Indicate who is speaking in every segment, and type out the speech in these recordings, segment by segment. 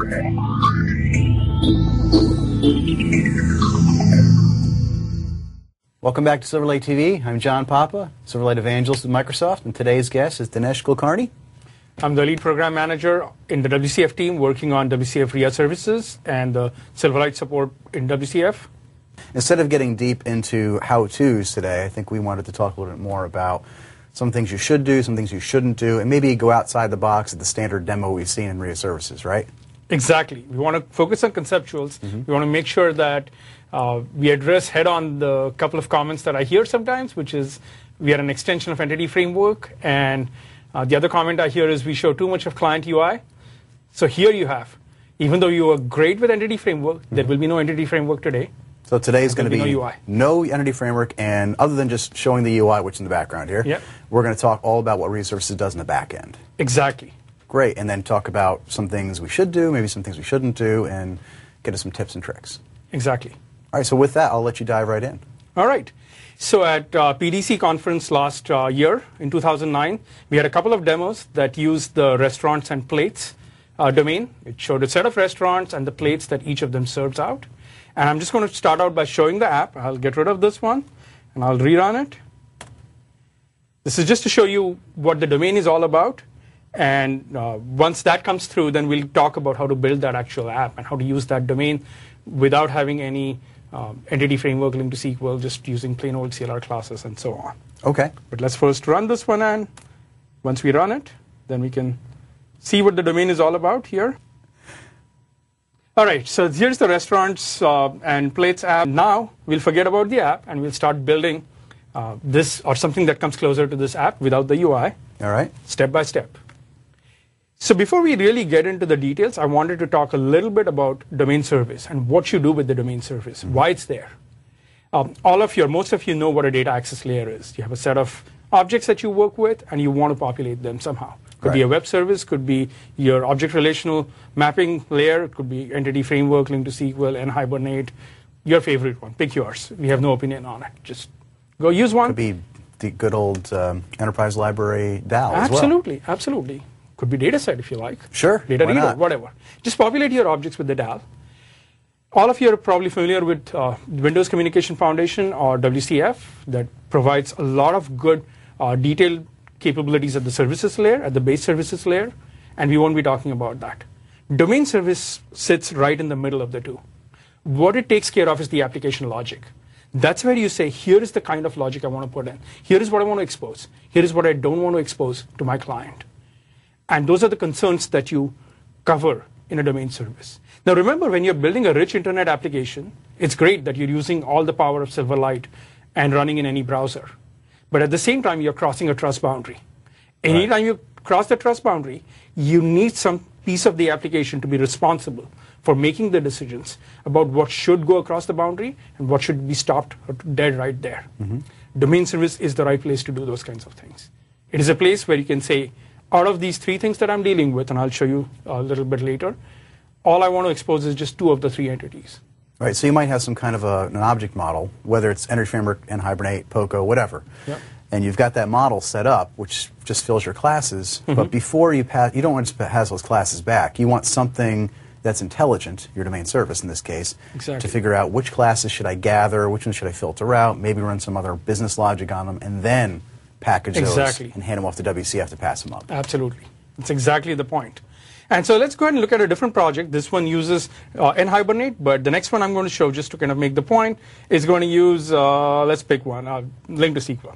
Speaker 1: Welcome back to Silver Lake TV. I'm John Papa, Silver Lake Evangelist with Microsoft, and today's guest is Dinesh Kulkarni.
Speaker 2: I'm the lead program manager in the WCF team working on WCF RIA services and the Silverlight support in WCF.
Speaker 1: Instead of getting deep into how-tos today, I think we wanted to talk a little bit more about some things you should do, some things you shouldn't do, and maybe go outside the box at the standard demo we've seen in RIA services, right?
Speaker 2: Exactly. We want to focus on conceptuals. We want to make sure that we address head-on the couple of comments that I hear sometimes, which is we are an extension of Entity Framework, and the other comment I hear is we show too much of client UI. So here you have, even though you are great with Entity Framework, there will be no Entity Framework today.
Speaker 1: So today is going to be
Speaker 2: no UI.
Speaker 1: No Entity Framework, and other than just showing the UI, which is in the background here, we're going to talk all about what RIA services does in the back end.
Speaker 2: Exactly.
Speaker 1: Great, and then talk about some things we should do, maybe some things we shouldn't do, and get us some tips and tricks.
Speaker 2: Exactly.
Speaker 1: All right, so with that, I'll let you dive right in.
Speaker 2: All right. So at PDC conference last year, in 2009, we had a couple of demos that used the restaurants and plates domain. It showed a set of restaurants and the plates that each of them serves out. And I'm just going to start out by showing the app. I'll get rid of this one, and I'll rerun it. This is just to show you what the domain is all about. And once that comes through, then we'll talk about how to build that actual app and how to use that domain without having any entity framework linked to SQL, just using plain old CLR classes and so on.
Speaker 1: Okay.
Speaker 2: But let's first run this one, and once we run it, then we can see what the domain is all about here. All right, so here's the restaurants and plates app. Now we'll forget about the app, and we'll start building this or something that comes closer to this app without the UI.
Speaker 1: All right.
Speaker 2: Step by step. So before we really get into the details, I wanted to talk a little bit about domain service and what you do with the domain service, why it's there. Most of you know what a data access layer is. You have a set of objects that you work with, and you want to populate them somehow. Could be a web service, could be your object relational mapping layer, it could be entity framework linked to SQL and Hibernate, your favorite one. Pick yours. We have no opinion on it. Just go use one.
Speaker 1: Could be the good old enterprise library DAO as well.
Speaker 2: Absolutely, absolutely. Could be dataset if you like.
Speaker 1: Sure.
Speaker 2: Data reader, whatever. Just populate your objects with the DAL. All of you are probably familiar with Windows Communication Foundation or WCF that provides a lot of good detailed capabilities at the services layer, at the base services layer, and we won't be talking about that. Domain service sits right in the middle of the two. What it takes care of is the application logic. That's where you say, here is the kind of logic I want to put in. Here is what I want to expose. Here is what I don't want to expose to my client. And those are the concerns that you cover in a domain service. Now remember, when you're building a rich internet application, it's great that you're using all the power of Silverlight and running in any browser. But at the same time, you're crossing a trust boundary. Anytime you cross the trust boundary, you need some piece of the application to be responsible for making the decisions about what should go across the boundary and what should be stopped dead right there. Domain service is the right place to do those kinds of things. It is a place where you can say, out of these three things that I'm dealing with, and I'll show you a little bit later, all I want to expose is just two of the three entities.
Speaker 1: Right, so you might have some kind of an object model, whether it's Entity Framework and Hibernate, Poco, whatever.
Speaker 2: Yep.
Speaker 1: And you've got that model set up, which just fills your classes. But before you pass, you don't want to pass those classes back. You want something that's intelligent, your domain service in this case, to figure out which classes should I gather, which ones should I filter out, maybe run some other business logic on them, and then package those and hand them off to WCF to pass them up.
Speaker 2: Absolutely. That's exactly the point. And so let's go ahead and look at a different project. This one uses NHibernate, but the next one I'm going to show, just to kind of make the point, is going to use, let's pick one, linked to SQL.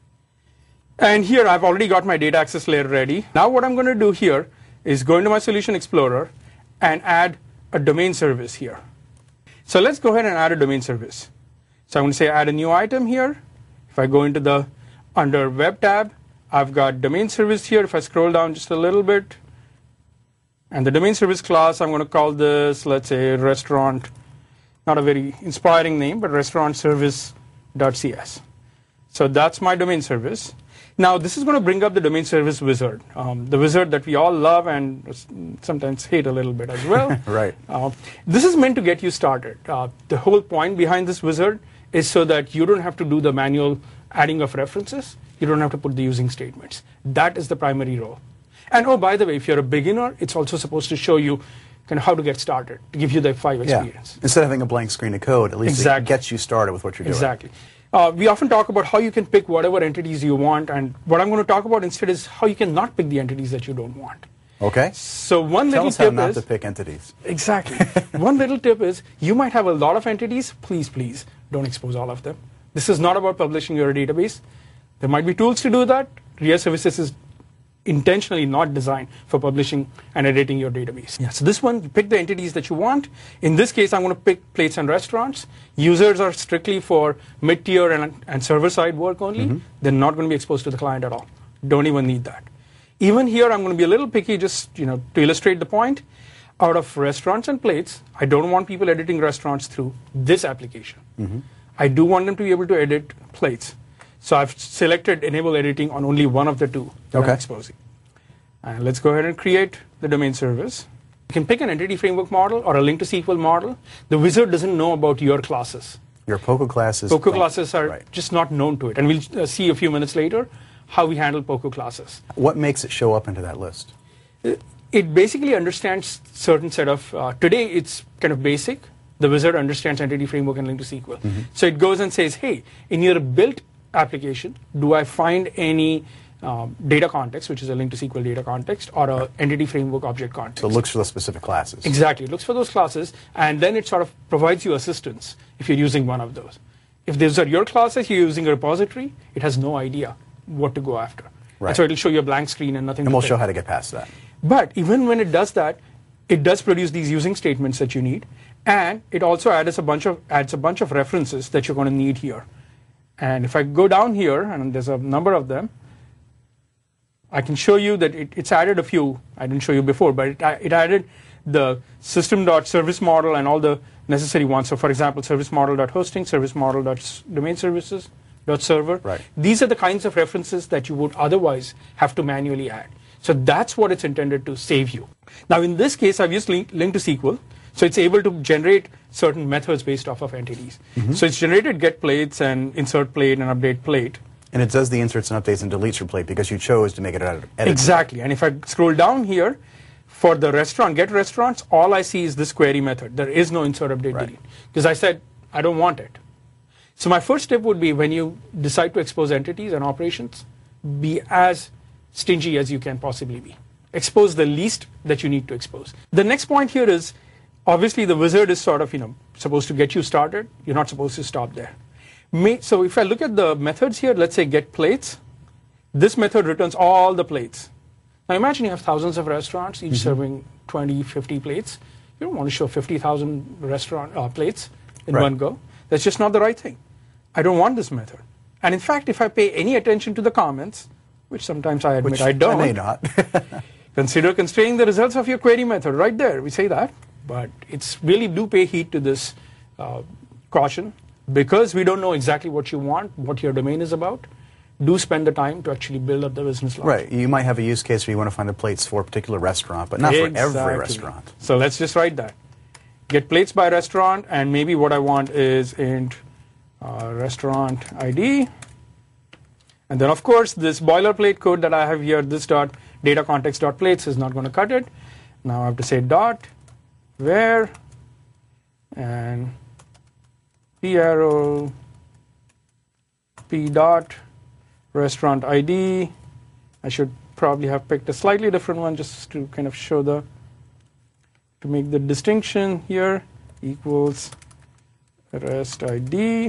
Speaker 2: And here I've already got my data access layer ready. Now what I'm going to do here is go into my Solution Explorer and add a domain service here. So let's go ahead and add a domain service. So I'm going to say add a new item here. If I go into the under Web tab, I've got domain service here. If I scroll down just a little bit, and the domain service class, I'm going to call this, let's say, restaurant, not a very inspiring name, but restaurant service.cs. So that's my domain service. Now, this is going to bring up the domain service wizard, the wizard that we all love and sometimes hate a little bit as well.
Speaker 1: Right.
Speaker 2: This is meant to get you started. The whole point behind this wizard is so that you don't have to do the manual adding of references. You don't have to put the using statements. That is the primary role. And oh, by the way, if you're a beginner, it's also supposed to show you kind of how to get started, to give you the F5 experience.
Speaker 1: Instead of having a blank screen of code, at least it gets you started with what you're doing.
Speaker 2: Exactly. We often talk about how you can pick whatever entities you want, and what I'm going to talk about instead is how you can not pick the entities that you don't want.
Speaker 1: Okay.
Speaker 2: So one
Speaker 1: Tell
Speaker 2: little
Speaker 1: us
Speaker 2: tip
Speaker 1: how not
Speaker 2: is
Speaker 1: to pick entities.
Speaker 2: Exactly. One little tip is you might have a lot of entities. Please don't expose all of them. This is not about publishing your database. There might be tools to do that. RIA Services is intentionally not designed for publishing and editing your database. Yeah, so this one, you pick the entities that you want. In this case, I'm going to pick plates and restaurants. Users are strictly for mid-tier and server-side work only. They're not going to be exposed to the client at all. Don't even need that. Even here, I'm going to be a little picky just to illustrate the point. Out of restaurants and plates, I don't want people editing restaurants through this application. I do want them to be able to edit plates. So I've selected enable editing on only one of the two that I'm exposing. And let's go ahead and create the domain service. You can pick an entity framework model or a link to SQL model. The wizard doesn't know about your classes.
Speaker 1: Your POCO classes.
Speaker 2: POCO classes are just not known to it. And we'll see a few minutes later how we handle POCO classes.
Speaker 1: What makes it show up into that list?
Speaker 2: It basically understands certain set of, today it's kind of basic. The wizard understands entity framework and link to SQL. So it goes and says, hey, in your built application, do I find any data context, which is a link to SQL data context, or a entity framework object context?
Speaker 1: So it looks for those specific classes.
Speaker 2: Exactly. It looks for those classes, and then it sort of provides you assistance if you're using one of those. If those are your classes, you're using a repository, it has no idea what to go after.
Speaker 1: Right.
Speaker 2: And so it'll show you a blank screen and nothing.
Speaker 1: And we'll show how to get past that.
Speaker 2: But even when it does that, it does produce these using statements that you need, and it also adds a bunch of references that you're going to need here. And if I go down here, and there's a number of them, I can show you that it's added a few. I didn't show you before, but it added the system.service model and all the necessary ones. So for example, service model.hosting, service model.domain services, .server.
Speaker 1: Right.
Speaker 2: These are the kinds of references that you would otherwise have to manually add. So that's what it's intended to save you. Now in this case, I've used link to SQL. So it's able to generate certain methods based off of entities. So it's generated get plates and insert plate and update plate.
Speaker 1: And it does the inserts and updates and deletes your plate because you chose to make it editable.
Speaker 2: Exactly. And if I scroll down here, for the restaurant, get restaurants, all I see is this query method. There is no insert, update, delete. Because I said, I don't want it. So my first tip would be when you decide to expose entities and operations, be as stingy as you can possibly be. Expose the least that you need to expose. The next point here is, obviously the wizard is sort of, supposed to get you started. You're not supposed to stop there. So if I look at the methods here, let's say get plates. This method returns all the plates. Now imagine you have thousands of restaurants, each serving 20, 50 plates. You don't want to show 50,000 restaurant plates in one go. That's just not the right thing. I don't want this method. And in fact, if I pay any attention to the comments, which sometimes I admit I don't,
Speaker 1: I may not.
Speaker 2: consider constraining the results of your query method. Right there, we say that. But it's really do pay heed to this caution. Because we don't know exactly what you want, what your domain is about, do spend the time to actually build up the business logic.
Speaker 1: Right. You might have a use case where you want to find the plates for a particular restaurant, but not for every restaurant.
Speaker 2: So let's just write that. Get plates by restaurant, and maybe what I want is int restaurant ID. And then, of course, this boilerplate code that I have here, this data context.plates is not going to cut it. Now I have to say dot where and p arrow p dot restaurant ID. I should probably have picked a slightly different one just to kind of show to make the distinction here, equals rest ID,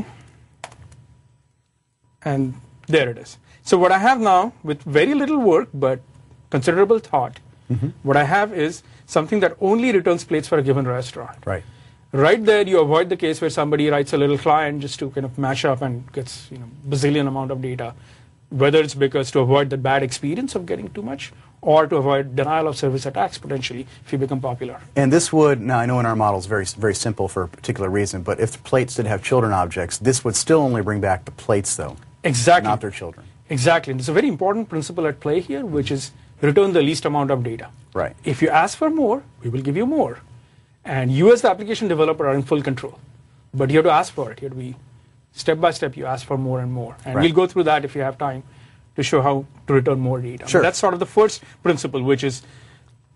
Speaker 2: and there it is. So what I have now, with very little work but considerable thought, what I have is something that only returns plates for a given restaurant.
Speaker 1: Right.
Speaker 2: Right there, you avoid the case where somebody writes a little client just to kind of mash up and gets bazillion amount of data, whether it's because to avoid the bad experience of getting too much, or to avoid denial of service attacks potentially if you become popular.
Speaker 1: And this would, now I know in our model it's very simple for a particular reason, but if the plates did have children objects, this would still only bring back the plates though.
Speaker 2: Exactly.
Speaker 1: Not their children.
Speaker 2: Exactly. And there's a very important principle at play here, which is return the least amount of data.
Speaker 1: Right.
Speaker 2: If you ask for more, we will give you more. And you as the application developer are in full control. But you have to ask for it. You have to be step by step, you ask for more and more. And we'll go through that if you have time to show how to return more data.
Speaker 1: Sure.
Speaker 2: But that's sort of the first principle, which is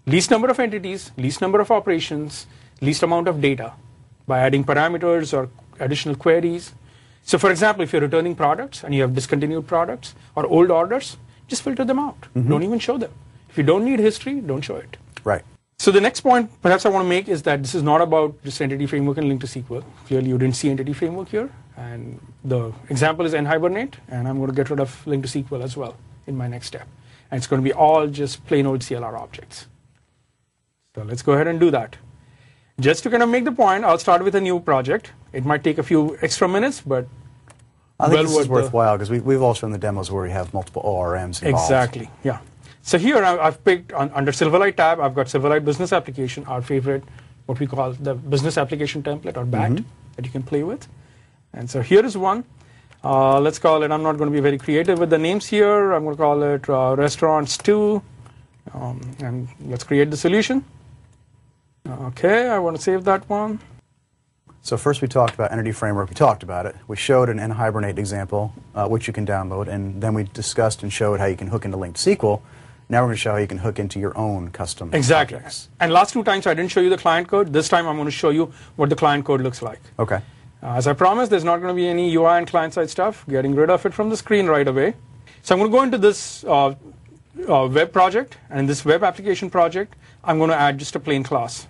Speaker 2: least number of entities, least number of operations, least amount of data by adding parameters or additional queries. So for example, if you're returning products and you have discontinued products or old orders, just filter them out. Don't even show them. If you don't need history, don't show it.
Speaker 1: Right.
Speaker 2: So the next point perhaps I want to make is that this is not about just entity framework and link to SQL. Clearly you didn't see entity framework here, and the example is nhibernate, and I'm going to get rid of link to SQL as well in my next step. And it's going to be all just plain old CLR objects. So let's go ahead and do that. Just to kind of make the point, I'll start with a new project. It might take a few extra minutes, but
Speaker 1: I think this is worthwhile because we've all shown the demos where we have multiple ORMs involved.
Speaker 2: Exactly, yeah. So here I've picked under Silverlight tab, I've got Silverlight Business Application, our favorite, what we call the Business Application Template or BAT that you can play with. And so here is one. Let's call it, I'm not going to be very creative with the names here. I'm going to call it Restaurants 2. And let's create the solution. Okay, I want to save that one.
Speaker 1: So first we talked about Entity Framework. We talked about it. We showed an nhibernate example, which you can download. And then we discussed and showed how you can hook into linked SQL. Now we're going to show how you can hook into your own custom objects.
Speaker 2: And last two times I didn't show you the client code. This time I'm going to show you what the client code looks like.
Speaker 1: Okay.
Speaker 2: As I promised, there's not going to be any UI and client-side stuff. Getting rid of it from the screen right away. So I'm going to go into this web project. And in this web application project, I'm going to add just a plain class.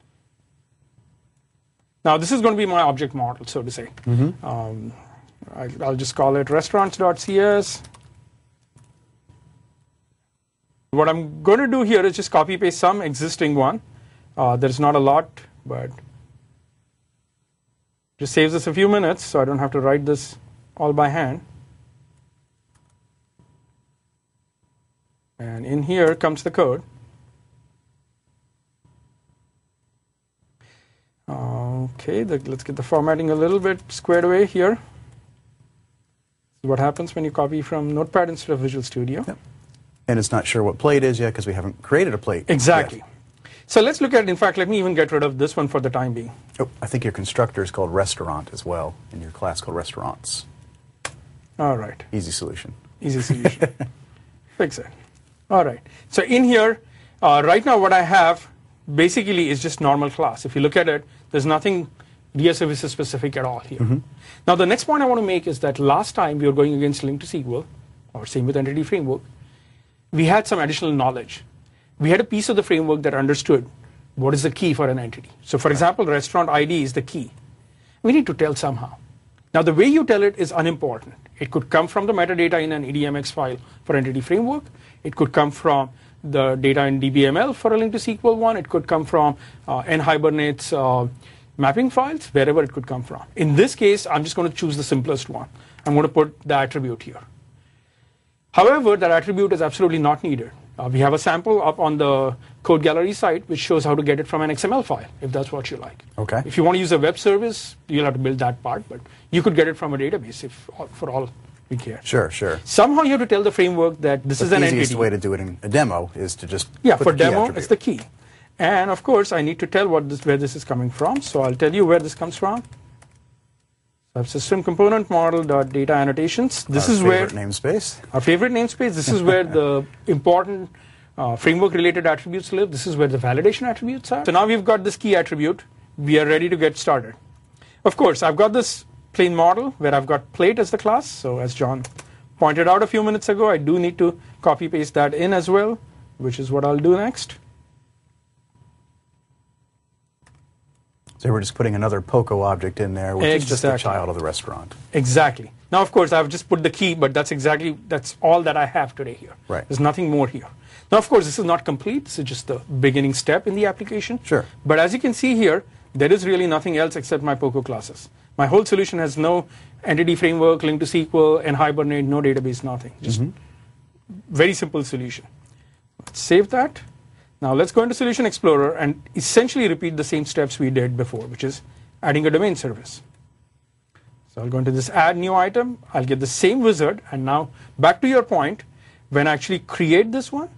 Speaker 2: Now this is going to be my object model, so to say. I'll just call it restaurants.cs. What I'm going to do here is just copy paste some existing one. There's not a lot, but just saves us a few minutes, so I don't have to write this all by hand. And in here comes the code. Okay, let's get the formatting a little bit squared away here. This is what happens when you copy from Notepad instead of Visual Studio.
Speaker 1: Yep. And it's not sure what plate is yet because we haven't created a plate.
Speaker 2: Exactly.
Speaker 1: Yet.
Speaker 2: So let's look at, in fact, let me even get rid of this one for the time being.
Speaker 1: Oh, I think your constructor is called restaurant as well, and your class called restaurants.
Speaker 2: All right.
Speaker 1: Easy solution.
Speaker 2: Easy solution. Fix it. All right. So in here, right now what I have basically is just normal class. If you look at it, there's nothing DIA services specific at all here. Now the next point I want to make is that last time we were going against link to SQL, or same with Entity Framework, we had some additional knowledge. We had a piece of the framework that understood what is the key for an entity. So for example, restaurant ID is the key. We need to tell somehow. Now the way you tell it is unimportant. It could come from the metadata in an EDMX file for Entity Framework. It could come from the data in DBML for a link to SQL one. It could come from nhibernate's mapping files, wherever it could come from. In this case, I'm just going to choose the simplest one. I'm going to put the attribute here. However, that attribute is absolutely not needed. We have a sample up on the Code Gallery site which shows how to get it from an XML file, if that's what you like.
Speaker 1: Okay.
Speaker 2: If you want to use a web service, you'll have to build that part, but you could get it from a database if, for all we care.
Speaker 1: Sure, sure.
Speaker 2: Somehow you have to tell the framework that this is an entity.
Speaker 1: The easiest way to do it in a demo is to just
Speaker 2: put for
Speaker 1: the key
Speaker 2: demo,
Speaker 1: attribute.
Speaker 2: it's the key. And of course, I need to tell where this is coming from. So I'll tell you where this comes from. So I have system component model.data annotations. This is where
Speaker 1: namespace.
Speaker 2: Our favorite namespace. This is where the important framework-related attributes live. This is where the validation attributes are. So now we've got this key attribute. We are ready to get started. Of course, I've got this plain model where I've got plate as the class. So as John pointed out a few minutes ago, I do need to copy-paste that in as well, which is what I'll do next.
Speaker 1: So we're just putting another POCO object in there, which is just the child of the restaurant.
Speaker 2: Exactly. Now, of course, I've just put the key, but that's all that I have today here.
Speaker 1: Right.
Speaker 2: There's nothing more here. Now, of course, this is not complete. This is just the beginning step in the application.
Speaker 1: Sure.
Speaker 2: But as you can see here, there is really nothing else except my POCO classes. My whole solution has no entity framework, link to SQL, nhibernate, no database, nothing. Just very simple solution. Let's save that. Now let's go into Solution Explorer and essentially repeat the same steps we did before, which is adding a domain service. So I'll go into this add new item. I'll get the same wizard. And now back to your point, when I actually create this one,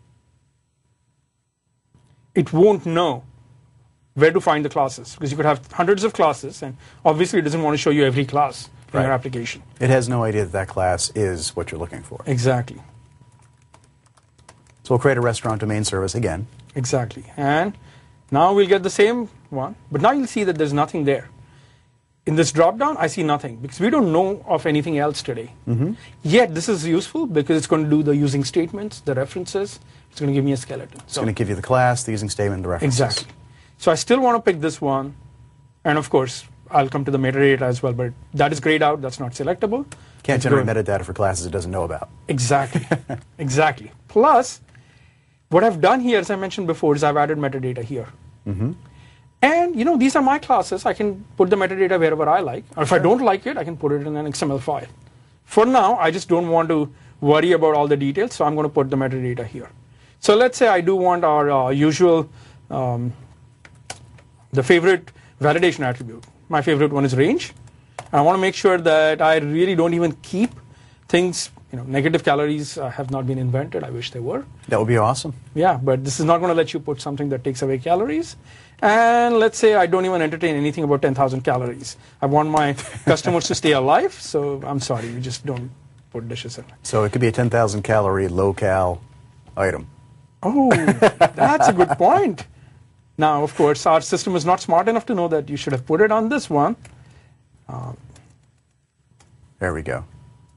Speaker 2: it won't know where to find the classes, because you could have hundreds of classes, and obviously it doesn't want to show you every class in your application.
Speaker 1: It has no idea that that class is what you're looking for.
Speaker 2: Exactly.
Speaker 1: So we'll create a restaurant domain service again.
Speaker 2: Exactly. And now we'll get the same one, but now you'll see that there's nothing there. In this drop-down, I see nothing because we don't know of anything else today. Yet this is useful because it's going to do the using statements, the references. It's going to give me a skeleton.
Speaker 1: It's going to give you the class, the using statement, the references.
Speaker 2: Exactly. So I still want to pick this one. And of course, I'll come to the metadata as well, but that is grayed out. That's not selectable.
Speaker 1: Can't generate metadata for classes it doesn't know about.
Speaker 2: Exactly. Exactly. Plus, what I've done here, as I mentioned before, is I've added metadata here. And these are my classes. I can put the metadata wherever I like. Or if I don't like it, I can put it in an XML file. For now, I just don't want to worry about all the details, so I'm going to put the metadata here. So let's say I do want our usual, the favorite validation attribute. My favorite one is range. I want to make sure that I really don't even keep things, negative calories have not been invented. I wish they were.
Speaker 1: That would be awesome.
Speaker 2: Yeah, but this is not going to let you put something that takes away calories. And let's say I don't even entertain anything about 10,000 calories. I want my customers to stay alive, so I'm sorry, you just don't put dishes in.
Speaker 1: So it could be a 10,000 calorie, low-cal item.
Speaker 2: Oh, that's a good point. Now, of course, our system is not smart enough to know that you should have put it on this one.
Speaker 1: There we go.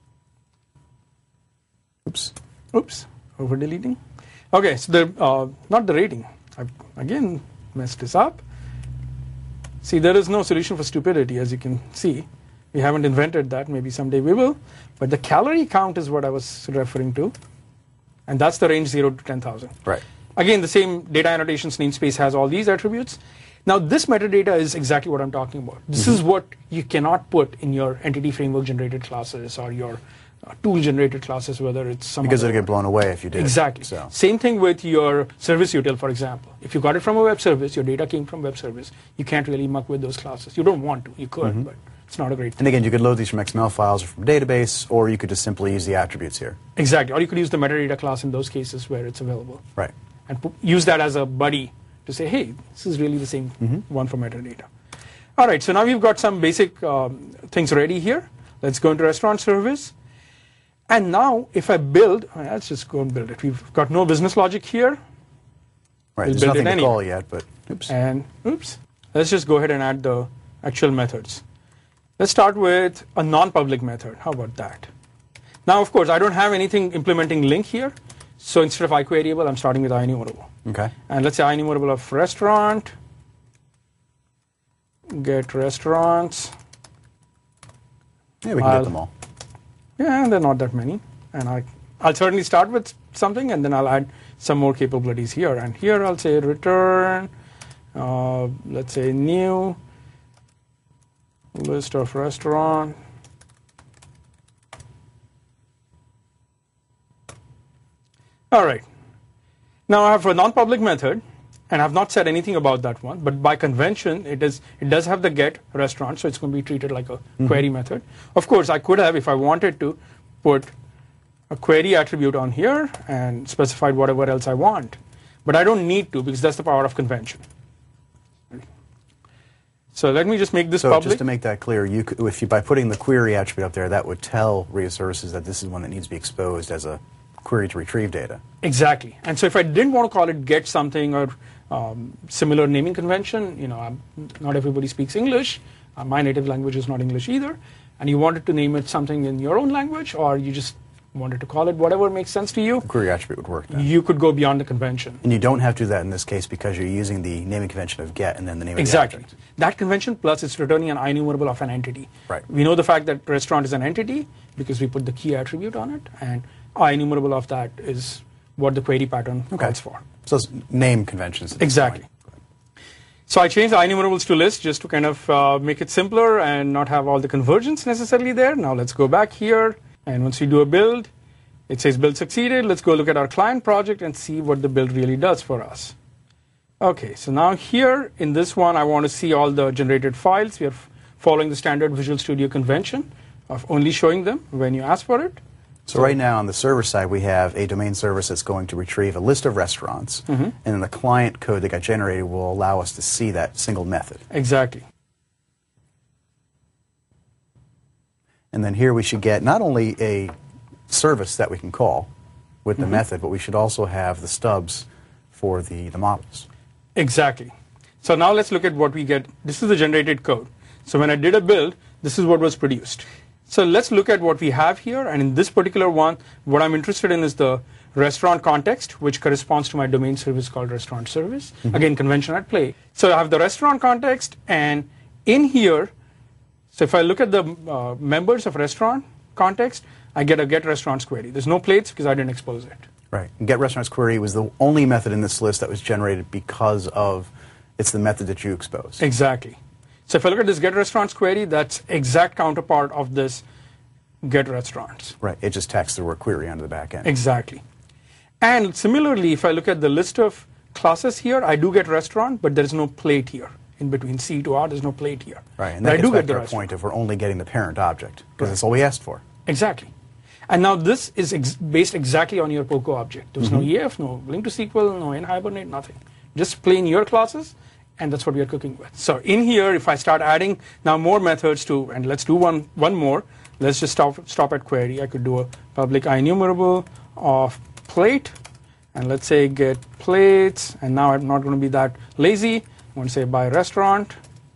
Speaker 1: Oops.
Speaker 2: Oops, over deleting. Okay, so not the rating. I've again messed this up. See, there is no solution for stupidity, as you can see. We haven't invented that. Maybe someday we will. But the calorie count is what I was referring to. And that's the range 0 to 10,000.
Speaker 1: Right.
Speaker 2: Again, the same data annotations namespace has all these attributes. Now, this metadata is exactly what I'm talking about. This is what you cannot put in your entity framework generated classes or your tool generated classes, whether it's some
Speaker 1: because it'll get blown away if you did.
Speaker 2: Exactly.
Speaker 1: So.
Speaker 2: Same thing with your service util, for example. If you got it from a web service, your data came from web service, you can't really muck with those classes. You don't want to. You could, but it's not a great thing.
Speaker 1: And again, you could load these from XML files or from a database, or you could just simply use the attributes here.
Speaker 2: Exactly. Or you could use the metadata class in those cases where it's available.
Speaker 1: Right.
Speaker 2: And use that as a buddy to say, hey, this is really the same one for metadata. All right, so now we've got some basic things ready here. Let's go into restaurant service. And now, if I build, let's just go and build it. We've got no business logic here.
Speaker 1: Right, there's nothing to call yet, but oops.
Speaker 2: And oops. Let's just go ahead and add the actual methods. Let's start with a non-public method. How about that? Now, of course, I don't have anything implementing link here. So instead of iQueryable, I'm starting with IEnumerable.
Speaker 1: Okay.
Speaker 2: And let's say IEnumerable of restaurant, get restaurants.
Speaker 1: Yeah, we can get them all.
Speaker 2: Yeah, they're not that many. And I'll certainly start with something, and then I'll add some more capabilities here. And here I'll say return, let's say new list of restaurant. All right. Now I have a non-public method, and I've not said anything about that one. But by convention, it does have the get restaurant, so it's going to be treated like a query method. Of course, I could have, if I wanted to, put a query attribute on here and specified whatever else I want. But I don't need to, because that's the power of convention. So let me just make this public.
Speaker 1: So just to make that clear, by putting the query attribute up there, that would tell RIA Services that this is one that needs to be exposed as a query to retrieve data.
Speaker 2: Exactly. And so if I didn't want to call it get something or similar naming convention, not everybody speaks English. My native language is not English either. And you wanted to name it something in your own language, or you just wanted to call it whatever makes sense to you.
Speaker 1: The query attribute would work then.
Speaker 2: You could go beyond the convention.
Speaker 1: And you don't have to do that in this case because you're using the naming convention of get and then the name
Speaker 2: exactly.
Speaker 1: of the object.
Speaker 2: That convention plus it's returning an IEnumerable of an entity.
Speaker 1: Right.
Speaker 2: We know the fact that restaurant is an entity because we put the key attribute on it, and IEnumerable of that is what the query pattern calls for.
Speaker 1: So it's name conventions.
Speaker 2: Exactly. So I changed the IEnumerables to list just to kind of make it simpler and not have all the conversions necessarily there. Now let's go back here, and once we do a build, it says build succeeded. Let's go look at our client project and see what the build really does for us. Okay, so now here in this one, I want to see all the generated files. We are following the standard Visual Studio convention of only showing them when you ask for it.
Speaker 1: So right now on the server side, we have a domain service that's going to retrieve a list of restaurants, and then the client code that got generated will allow us to see that single method.
Speaker 2: Exactly.
Speaker 1: And then here we should get not only a service that we can call, with the method, but we should also have the stubs for the models.
Speaker 2: Exactly. So now let's look at what we get. This is the generated code. So when I did a build, this is what was produced. So let's look at what we have here. And in this particular one, what I'm interested in is the restaurant context, which corresponds to my domain service called restaurant service. Again, convention at play. So I have the restaurant context, and in here, so if I look at the members of restaurant context, I get a get restaurants query. There's no plates because I didn't expose it.
Speaker 1: Right. And get restaurants query was the only method in this list that was generated because of it's the method that you exposed.
Speaker 2: Exactly. So if I look at this get restaurants query, that's exact counterpart of this get restaurants.
Speaker 1: Right. It just tacks the word query onto the back end.
Speaker 2: Exactly. And similarly, if I look at the list of classes here, I do get restaurant, but there is no plate here. In between C to R, there's no plate here.
Speaker 1: Right. And that gets back to our point of we're only getting the parent object, because that's all we asked for.
Speaker 2: Exactly. And now this is based exactly on your POCO object. There's no EF, no link to SQL, no in-hibernate, nothing. Just plain your classes, and that's what we are cooking with. So in here, if I start adding now more methods to, and let's do one more. Let's just stop at query. I could do a public IEnumerable of plate, and let's say get plates, and now I'm not going to be that lazy. I'm going to say by restaurant,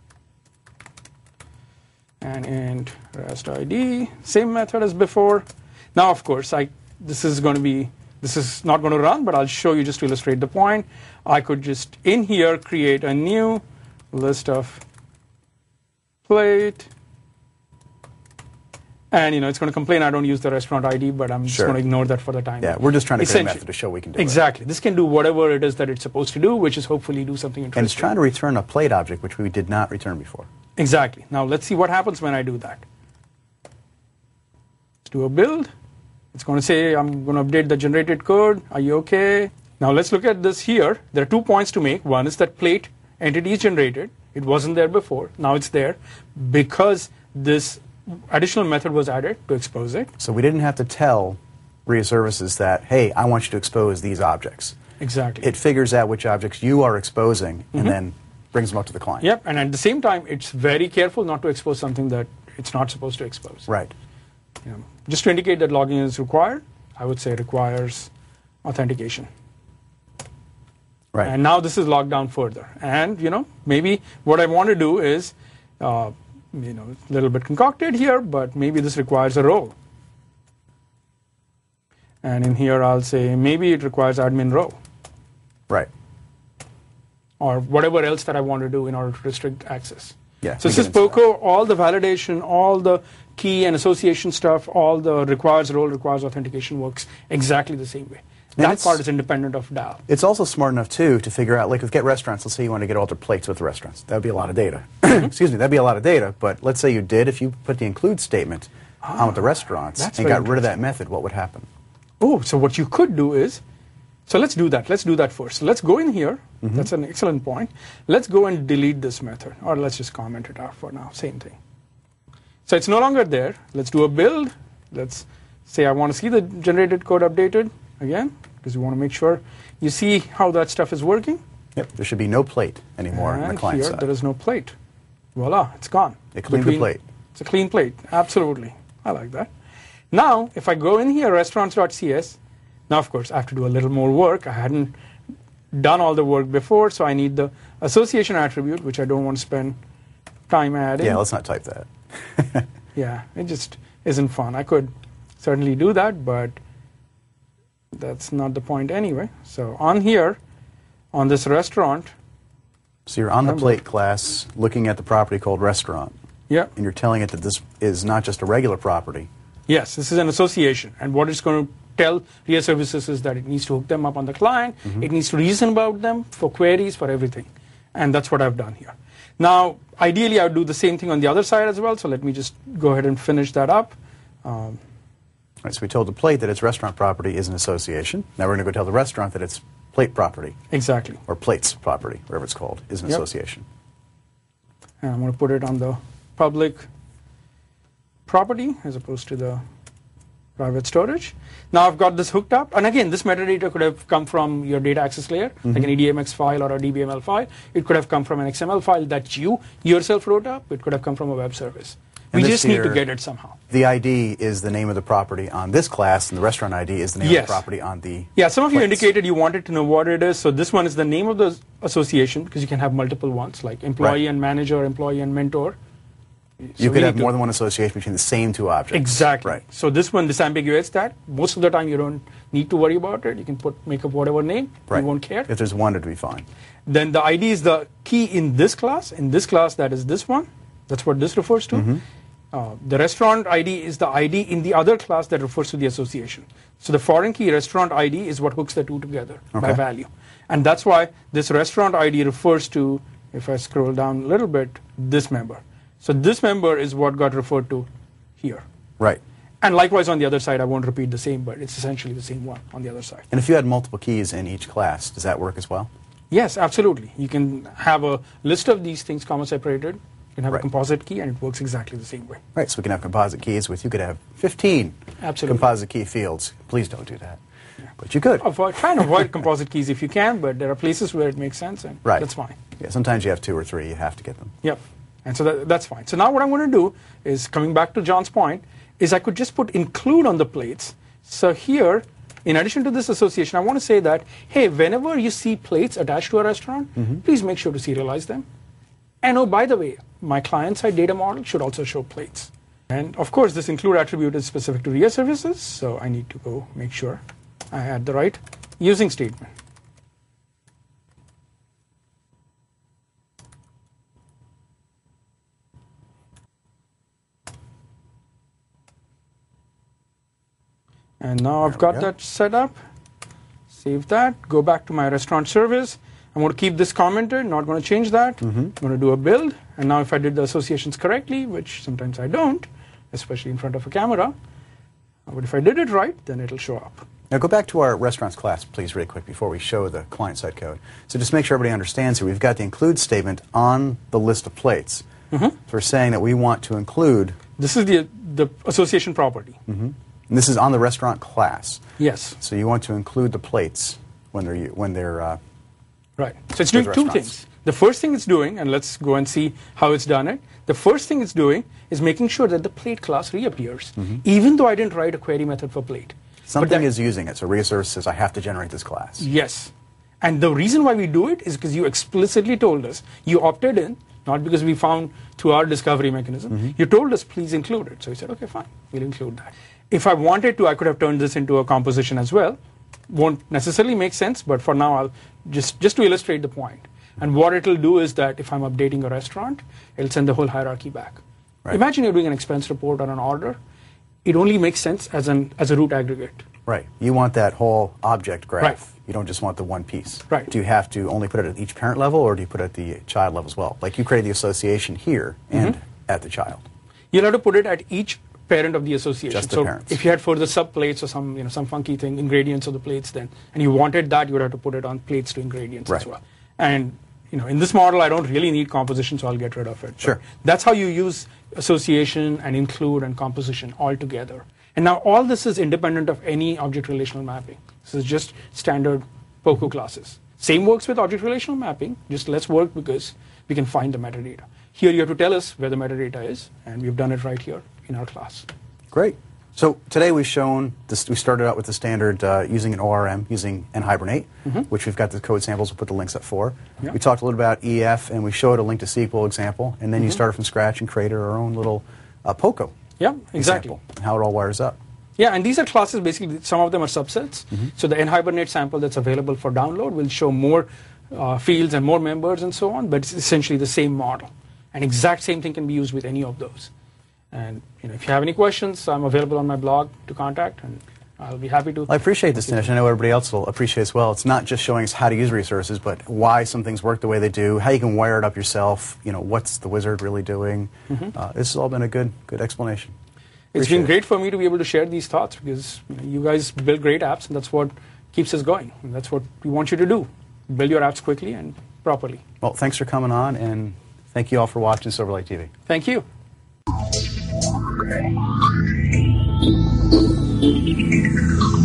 Speaker 2: and rest ID, same method as before. Now, of course, this is not going to run, but I'll show you just to illustrate the point. I could just in here create a new list of plate, and it's going to complain I don't use the restaurant ID, but I'm just going to ignore that for the time.
Speaker 1: Yeah, we're just trying to create a method to show we can do
Speaker 2: exactly. This can do whatever it is that it's supposed to do, which is hopefully do something interesting.
Speaker 1: And it's trying to return a plate object, which we did not return before.
Speaker 2: Exactly. Now let's see what happens when I do that. Let's do a build. It's going to say I'm going to update the generated code. Are you okay? Now let's look at this here. There are 2 points to make. One is that plate entity is generated. It wasn't there before. Now it's there because this additional method was added to expose it.
Speaker 1: So we didn't have to tell RIA Services that, hey, I want you to expose these objects.
Speaker 2: Exactly.
Speaker 1: It figures out which objects you are exposing and then brings them up to the client.
Speaker 2: Yep, and at the same time, it's very careful not to expose something that it's not supposed to expose.
Speaker 1: Right.
Speaker 2: Just to indicate that logging is required, I would say it requires authentication.
Speaker 1: Right.
Speaker 2: And now this is logged down further. And, maybe what I want to do is, a little bit concocted here, but maybe this requires a role. And in here, I'll say maybe it requires admin row.
Speaker 1: Right.
Speaker 2: Or whatever else that I want to do in order to restrict access.
Speaker 1: Yeah,
Speaker 2: so this is POCO, all the validation, all the key and association stuff, all the requires role, requires authentication works exactly the same way. And that part is independent of DAL.
Speaker 1: It's also smart enough, too, to figure out, like with Get Restaurants, let's say you want to get all the plates with the restaurants. That would be a lot of data. Excuse me, that would be a lot of data, but let's say you did, if you put the include statement on with the restaurants and got rid of that method, what would happen?
Speaker 2: Oh, so what you could do is, so let's do that. Let's do that first. So let's go in here. That's an excellent point. Let's go and delete this method, or let's just comment it out for now. Same thing. So it's no longer there. Let's do a build. Let's say I want to see the generated code updated again, because we want to make sure you see how that stuff is working.
Speaker 1: Yep, there should be no plate anymore on the client
Speaker 2: here,
Speaker 1: side.
Speaker 2: There is no plate. Voila, it's gone.
Speaker 1: It cleaned the plate.
Speaker 2: It's a clean plate, absolutely. I like that. Now, if I go in here, restaurants.cs, now, of course, I have to do a little more work. I hadn't done all the work before, so I need the association attribute, which I don't want to spend time adding.
Speaker 1: Yeah, let's not type that.
Speaker 2: Yeah, it just isn't fun. I could certainly do that, but that's not the point anyway. So on here, on this restaurant.
Speaker 1: So you're on the plate class looking at the property called restaurant.
Speaker 2: Yeah.
Speaker 1: And you're telling it that this is not just a regular property.
Speaker 2: Yes, this is an association. And what it's going to tell RIA Services is that it needs to hook them up on the client. It needs to reason about them for queries, for everything. And that's what I've done here. Now, ideally, I would do the same thing on the other side as well. So let me just go ahead and finish that up.
Speaker 1: Right, so we told the plate that its restaurant property is an association. Now we're going to go tell the restaurant that its plate property.
Speaker 2: Exactly.
Speaker 1: Or plates property, whatever it's called, is an association.
Speaker 2: And I'm going to put it on the public property as opposed to the private storage. Now I've got this hooked up. And again, this metadata could have come from your data access layer, like an EDMX file or a DBML file. It could have come from an XML file that you yourself wrote up. It could have come from a web service. We just need to get it somehow.
Speaker 1: The ID is the name of the property on this class, and the restaurant ID is the name of the property on the
Speaker 2: some of you indicated you wanted to know what it is. So this one is the name of the association, because you can have multiple ones, like employee and manager, employee and mentor.
Speaker 1: You could have more than one association between the same two objects.
Speaker 2: Exactly.
Speaker 1: Right.
Speaker 2: So this one disambiguates that. Most of the time you don't need to worry about it. You can make up whatever name.
Speaker 1: Right.
Speaker 2: You won't care.
Speaker 1: If there's one, it'd be fine.
Speaker 2: Then the ID is the key in this class. In this class, that is this one. That's what this refers to. The restaurant ID is the ID in the other class that refers to the association. So the foreign key restaurant ID is what hooks the two together by value. And that's why this restaurant ID refers to, if I scroll down a little bit, this member. So this member is what got referred to here.
Speaker 1: Right.
Speaker 2: And likewise on the other side, I won't repeat the same, but it's essentially the same one on the other side.
Speaker 1: And if you had multiple keys in each class, does that work as well?
Speaker 2: Yes, absolutely. You can have a list of these things comma separated. You can have a composite key, and it works exactly the same way.
Speaker 1: Right, so we can have composite keys with, you could have 15 composite key fields. Please don't do that. Yeah. But you could.
Speaker 2: Try and avoid composite keys if you can, but there are places where it makes sense, and that's fine.
Speaker 1: Yeah, sometimes you have 2 or 3, you have to get them.
Speaker 2: Yep. And so that's fine. So now what I'm going to do is, coming back to John's point, is I could just put include on the plates. So here, in addition to this association, I want to say that, hey, whenever you see plates attached to a restaurant, please make sure to serialize them. And oh, by the way, my client-side data model should also show plates. And of course, this include attribute is specific to RIA services, so I need to go make sure I add the right using statement. And now I've got that set up. Save that. Go back to my restaurant service. I'm going to keep this commented, not going to change that. I'm going to do a build. And now if I did the associations correctly, which sometimes I don't, especially in front of a camera, but if I did it right, then it'll show up.
Speaker 1: Now go back to our restaurants class, please, really quick, before we show the client-side code. So just make sure everybody understands here, we've got the include statement on the list of plates. So we're saying that we want to include...
Speaker 2: This is the association property.
Speaker 1: And this is on the restaurant class.
Speaker 2: Yes.
Speaker 1: So you want to include the plates when they're
Speaker 2: right. So it's doing two things. The first thing it's doing, and let's go and see how it's done it. The first thing it's doing is making sure that the plate class reappears, even though I didn't write a query method for plate.
Speaker 1: Something is using it. So RIA service says, I have to generate this class.
Speaker 2: Yes. And the reason why we do it is because you explicitly told us, you opted in, not because we found through our discovery mechanism. You told us, please include it. So we said, okay, fine, we'll include that. If I wanted to, I could have turned this into a composition as well. Won't necessarily make sense, but for now, I'll just to illustrate the point. And what it'll do is that if I'm updating a restaurant, it'll send the whole hierarchy back. Right. Imagine you're doing an expense report on an order. It only makes sense as a root aggregate.
Speaker 1: Right. You want that whole object graph. Right. You don't just want the one piece.
Speaker 2: Right.
Speaker 1: Do you have to only put it at each parent level, or do you put it at the child level as well? Like you create the association here and at the child.
Speaker 2: You'll have to put it at each parent of the association.
Speaker 1: Just the parents.
Speaker 2: If you had further sub-plates or some funky thing, ingredients of the plates, then, and you wanted that, you would have to put it on plates to ingredients as well. And in this model, I don't really need composition, so I'll get rid of it.
Speaker 1: Sure.
Speaker 2: But that's how you use association and include and composition all together. And now all this is independent of any object relational mapping. This is just standard POCO classes. Same works with object relational mapping, just less work because we can find the metadata. Here you have to tell us where the metadata is, and we've done it right here in our class.
Speaker 1: Great. So today we've shown this. We started out with the standard using an ORM, using NHibernate, which we've got the code samples. We'll put the links up for. We talked a little about EF, and we showed a link to SQL example, and then you started from scratch and created our own little POCO example, and how it all wires up.
Speaker 2: Yeah, and these are classes, basically, some of them are subsets. So the NHibernate sample that's available for download will show more fields and more members and so on, but it's essentially the same model. And exact same thing can be used with any of those. And if you have any questions, I'm available on my blog to contact, and I'll be happy to.
Speaker 1: Well, I appreciate this, Dinesh. I know everybody else will appreciate as well. It's not just showing us how to use resources, but why some things work the way they do, how you can wire it up yourself, what's the wizard really doing. This has all been a good explanation.
Speaker 2: It's been great for me to be able to share these thoughts because you guys build great apps, and that's what keeps us going. And that's what we want you to do. Build your apps quickly and properly.
Speaker 1: Well, thanks for coming on, and thank you all for watching Silverlight TV.
Speaker 2: Thank you.
Speaker 3: Thank you.